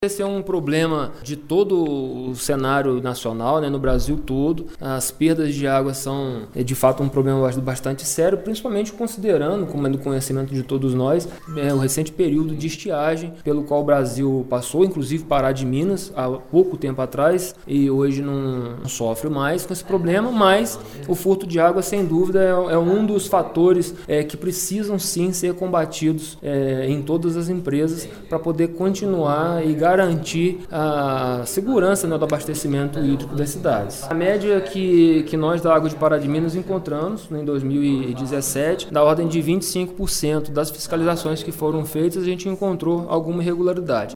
Esse é um problema de todo o cenário nacional, no Brasil todo. As perdas de água são, de fato, um problema bastante sério, principalmente considerando, como é do conhecimento de todos nós, o recente período de estiagem pelo qual o Brasil passou, inclusive Pará de Minas, há pouco tempo atrás, e hoje não sofre mais com esse problema, mas o furto de água, sem dúvida, é um dos fatores que precisam sim ser combatidos em todas as empresas para poder continuar e garantir a segurança do abastecimento hídrico das cidades. A média que nós da Água de Pará de Minas encontramos em 2017, da ordem de 25% das fiscalizações que foram feitas, a gente encontrou alguma irregularidade.